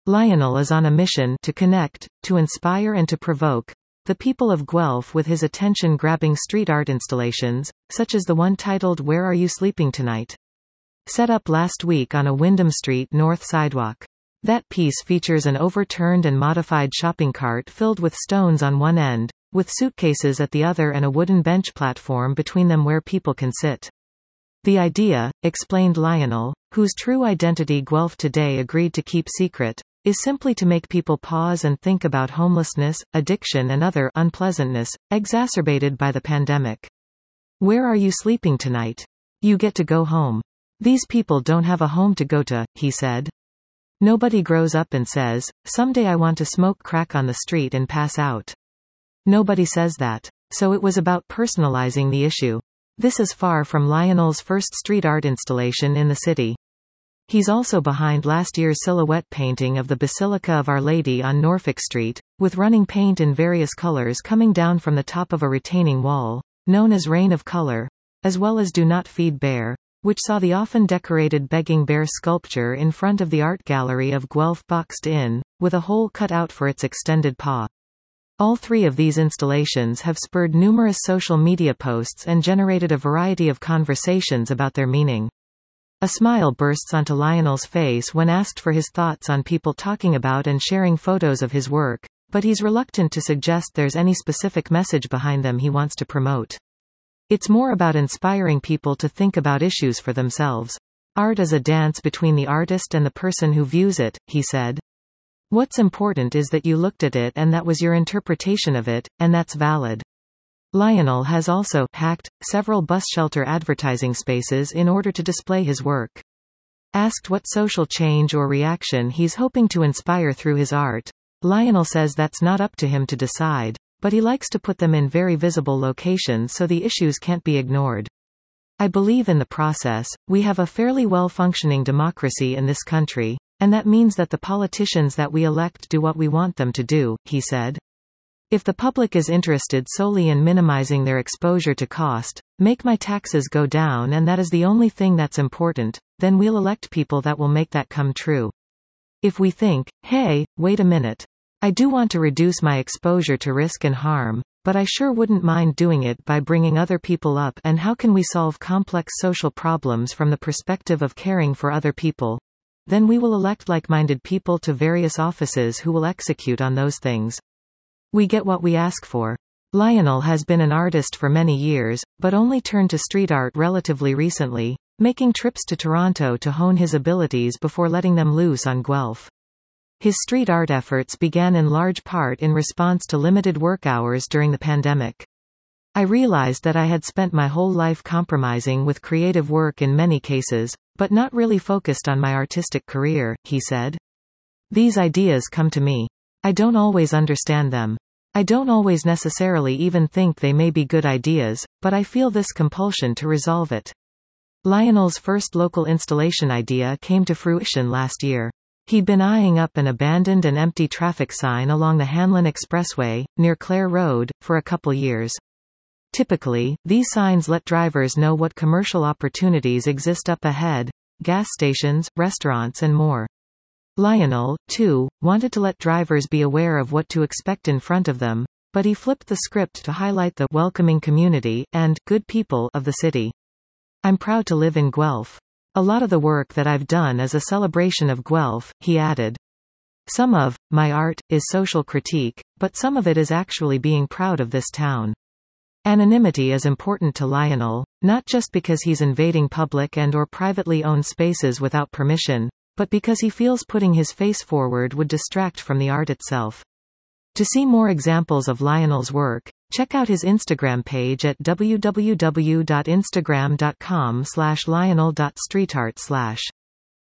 Lionel is on a mission to connect, to inspire and to provoke the people of Guelph with his attention-grabbing street art installations, such as the one titled Where Are You Sleeping Tonight? Set up last week on a Wyndham Street North sidewalk. That piece features an overturned and modified shopping cart filled with stones on one end, with suitcases at the other and a wooden bench platform between them where people can sit. The idea, explained Lionel, whose true identity Guelph Today agreed to keep secret, is simply to make people pause and think about homelessness, addiction and other unpleasantness, exacerbated by the pandemic. Where are you sleeping tonight? You get to go home. These people don't have a home to go to, he said. Nobody grows up and says, someday I want to smoke crack on the street and pass out. Nobody says that. So it was about personalizing the issue. This is far from Lionel's first street art installation in the city. He's also behind last year's silhouette painting of the Basilica of Our Lady on Norfolk Street, with running paint in various colors coming down from the top of a retaining wall, known as Rain of Color, as well as Do Not Feed Bear, which saw the often decorated begging bear sculpture in front of the art gallery of Guelph boxed in, with a hole cut out for its extended paw. All three of these installations have spurred numerous social media posts and generated a variety of conversations about their meaning. A smile bursts onto Lionel's face when asked for his thoughts on people talking about and sharing photos of his work, but he's reluctant to suggest there's any specific message behind them he wants to promote. It's more about inspiring people to think about issues for themselves. Art is a dance between the artist and the person who views it, he said. What's important is that you looked at it and that was your interpretation of it, and that's valid. Lionel has also hacked several bus shelter advertising spaces in order to display his work. Asked what social change or reaction he's hoping to inspire through his art, Lionel says that's not up to him to decide, but he likes to put them in very visible locations so the issues can't be ignored. I believe in the process. We have a fairly well-functioning democracy in this country, and that means that the politicians that we elect do what we want them to do, he said. If the public is interested solely in minimizing their exposure to cost, make my taxes go down and that is the only thing that's important, then we'll elect people that will make that come true. If we think, hey, wait a minute. I do want to reduce my exposure to risk and harm, but I sure wouldn't mind doing it by bringing other people up and how can we solve complex social problems from the perspective of caring for other people, then we will elect like-minded people to various offices who will execute on those things. We get what we ask for. Lionel has been an artist for many years, but only turned to street art relatively recently, making trips to Toronto to hone his abilities before letting them loose on Guelph. His street art efforts began in large part in response to limited work hours during the pandemic. I realized that I had spent my whole life compromising with creative work in many cases, but not really focused on my artistic career, he said. These ideas come to me. I don't always understand them. I don't always necessarily even think they may be good ideas, but I feel this compulsion to resolve it. Lionel's first local installation idea came to fruition last year. He'd been eyeing up an abandoned and empty traffic sign along the Hanlon Expressway, near Clare Road, for a couple years. Typically, these signs let drivers know what commercial opportunities exist up ahead, gas stations, restaurants and more. Lionel, too, wanted to let drivers be aware of what to expect in front of them, but he flipped the script to highlight the welcoming community and good people of the city. I'm proud to live in Guelph. A lot of the work that I've done is a celebration of Guelph, he added. Some of my art is social critique, but some of it is actually being proud of this town. Anonymity is important to Lionel, not just because he's invading public and or privately owned spaces without permission, but because he feels putting his face forward would distract from the art itself. To see more examples of Lionel's work, check out his Instagram page at www.instagram.com/lionel.streetart/.